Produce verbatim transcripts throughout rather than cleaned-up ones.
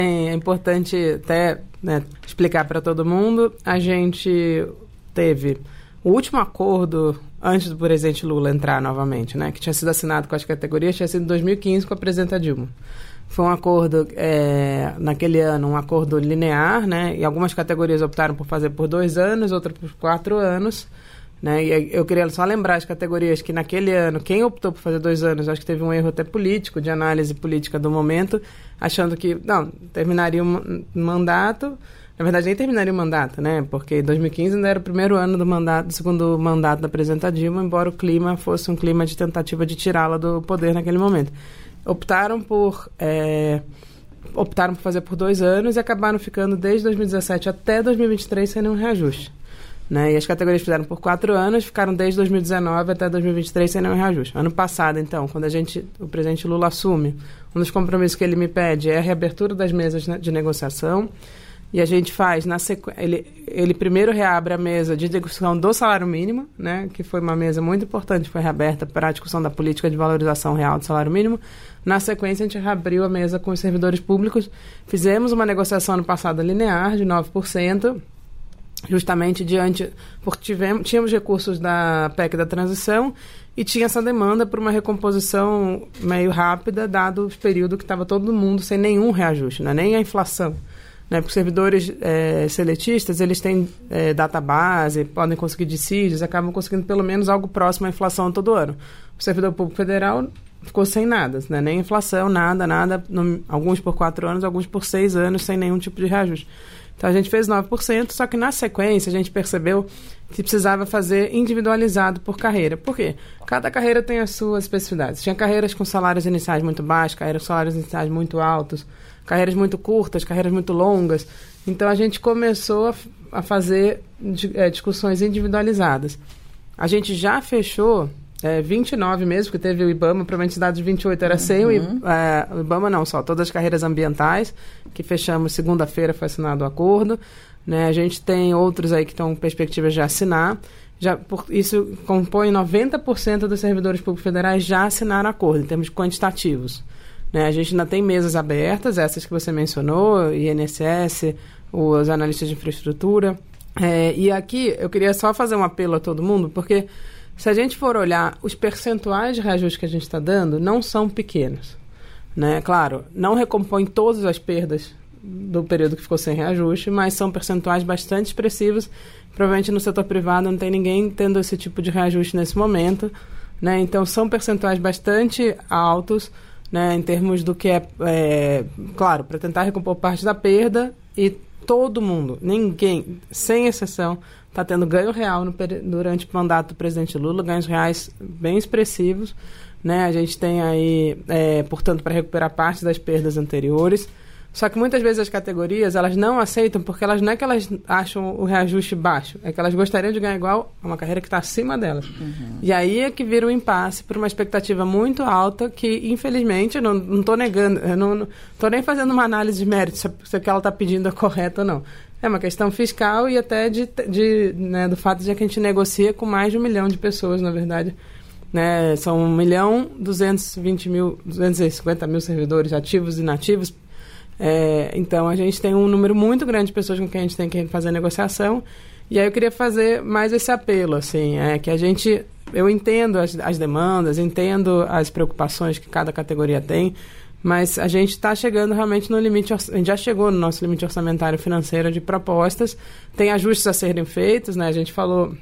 É importante até, né, explicar para todo mundo, a gente teve o último acordo antes do presidente Lula entrar novamente, né, que tinha sido assinado com as categorias, tinha sido em dois mil e quinze com a presidenta Dilma. Foi um acordo, é, naquele ano, um acordo linear, né, e algumas categorias optaram por fazer por dois anos, outras por quatro anos, né, e eu queria só lembrar as categorias que naquele ano, quem optou por fazer dois anos, acho que teve um erro até político, de análise política do momento, achando que, não, terminaria o mandato, na verdade nem terminaria o mandato, né, porque dois mil e quinze ainda era o primeiro ano do mandato, do segundo mandato da presidenta Dilma, embora o clima fosse um clima de tentativa de tirá-la do poder naquele momento. Optaram por, é, optaram por fazer por dois anos e acabaram ficando desde dois mil e dezessete até dois mil e vinte e três sem nenhum reajuste. Né? E as categorias fizeram por quatro anos, ficaram desde dois mil e dezenove até dois mil e vinte e três sem nenhum reajuste. Ano passado, então, quando a gente, o presidente Lula assume, um dos compromissos que ele me pede é a reabertura das mesas de negociação, e a gente faz, na sequ... ele, ele primeiro reabre a mesa de discussão do salário mínimo, né, que foi uma mesa muito importante, foi reaberta para a discussão da política de valorização real do salário mínimo. Na sequência, a gente reabriu a mesa com os servidores públicos, fizemos uma negociação ano passado linear de nove por cento, justamente diante, porque tivemos, tínhamos recursos da P E C da transição e tinha essa demanda por uma recomposição meio rápida, dado o período que estava todo mundo sem nenhum reajuste, né, nem a inflação. Né, porque os servidores é, seletistas, eles têm é, database, podem conseguir dissídios, acabam conseguindo pelo menos algo próximo à inflação todo ano. O servidor público federal ficou sem nada, né, nem inflação, nada, nada, no, alguns por quatro anos, alguns por seis anos, sem nenhum tipo de reajuste. Então a gente fez nove por cento, só que na sequência a gente percebeu que precisava fazer individualizado por carreira. Por quê? Cada carreira tem as suas especificidades. Tinha carreiras com salários iniciais muito baixos, carreiras com salários iniciais muito altos, carreiras muito curtas, carreiras muito longas. Então, a gente começou a, a fazer é, discussões individualizadas. A gente já fechou é, vinte e nove mesmo, porque teve o IBAMA, provavelmente dados de vinte e oito era sem uhum. o, é, o IBAMA não, só todas as carreiras ambientais, que fechamos segunda-feira, foi assinado o acordo. Né? A gente tem outros aí que estão com perspectivas de assinar. Já, por, isso compõe noventa por cento dos servidores públicos federais já assinaram acordo, em termos quantitativos. Né, a gente ainda tem mesas abertas, essas que você mencionou, I N S S, os analistas de infraestrutura. É, e aqui eu queria só fazer um apelo a todo mundo, porque se a gente for olhar, os percentuais de reajuste que a gente está dando não são pequenos. Né? Claro, não recompõe todas as perdas do período que ficou sem reajuste, mas são percentuais bastante expressivos. Provavelmente no setor privado não tem ninguém tendo esse tipo de reajuste nesse momento. Né? Então, são percentuais bastante altos, né, em termos do que é, é claro, para tentar recompor parte da perda, e todo mundo, ninguém, sem exceção, está tendo ganho real no, durante o mandato do presidente Lula, ganhos reais bem expressivos. Né, a gente tem aí, é, portanto, para recuperar parte das perdas anteriores. Só que muitas vezes as categorias, elas não aceitam, porque elas não é que elas acham o reajuste baixo, é que elas gostariam de ganhar igual a uma carreira que está acima delas. Uhum. E aí é que vira um impasse por uma expectativa muito alta que, infelizmente, eu não estou negando, eu não estou nem fazendo uma análise de mérito se, se o que ela está pedindo é correto ou não. É uma questão fiscal e até de, de, né, do fato de que a gente negocia com mais de um milhão de pessoas, na verdade. Né, são um milhão duzentos e vinte mil, duzentos e cinquenta mil servidores ativos e inativos. É, então, a gente tem um número muito grande de pessoas com quem a gente tem que fazer a negociação. E aí eu queria fazer mais esse apelo, assim, é, que a gente... Eu entendo as, as demandas, entendo as preocupações que cada categoria tem, mas a gente está chegando realmente no limite... A gente já chegou no nosso limite orçamentário financeiro de propostas. Tem ajustes a serem feitos, né? A gente falou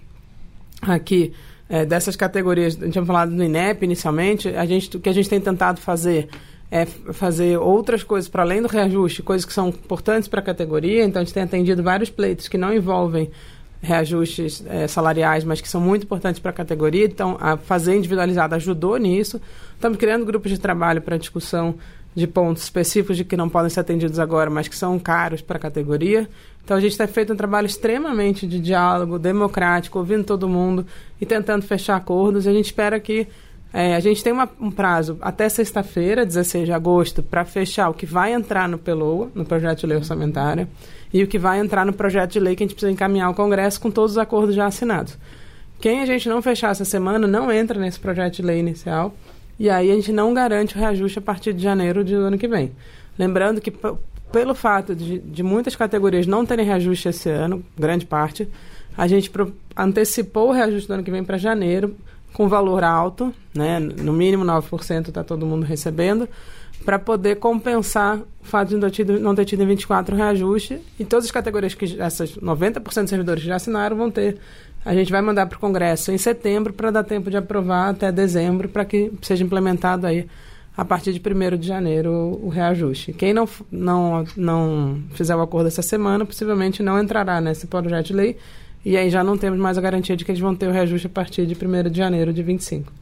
aqui é, dessas categorias... A gente tinha falado do INEP inicialmente. A gente, o que a gente tem tentado fazer... é fazer outras coisas para além do reajuste, coisas que são importantes para a categoria. Então, a gente tem atendido vários pleitos que não envolvem reajustes é, salariais, mas que são muito importantes para a categoria. Então, a fazer individualizada ajudou nisso. Estamos criando grupos de trabalho para discussão de pontos específicos de que não podem ser atendidos agora, mas que são caros para a categoria. Então, a gente tem feito um trabalho extremamente de diálogo, democrático, ouvindo todo mundo e tentando fechar acordos. E a gente espera que É, a gente tem uma, um prazo até sexta-feira, dezesseis de agosto, para fechar o que vai entrar no P L O A, no Projeto de Lei Orçamentária, e o que vai entrar no Projeto de Lei que a gente precisa encaminhar ao Congresso com todos os acordos já assinados. Quem a gente não fechar essa semana não entra nesse Projeto de Lei inicial, e aí a gente não garante o reajuste a partir de janeiro do ano que vem. Lembrando que, pelo fato de, de muitas categorias não terem reajuste esse ano, grande parte, a gente pro, antecipou o reajuste do ano que vem para janeiro, com valor alto, né, no mínimo nove por cento está todo mundo recebendo, para poder compensar o fato de não ter tido, não ter tido em vinte e quatro reajuste, e todas as categorias que essas noventa por cento dos servidores que já assinaram vão ter. A gente vai mandar para o Congresso em setembro para dar tempo de aprovar até dezembro, para que seja implementado aí a partir de primeiro de janeiro o, o reajuste. Quem não, não, não fizer o acordo essa semana, possivelmente não entrará nesse projeto de lei, e aí já não temos mais a garantia de que eles vão ter o reajuste a partir de primeiro de janeiro de vinte e cinco.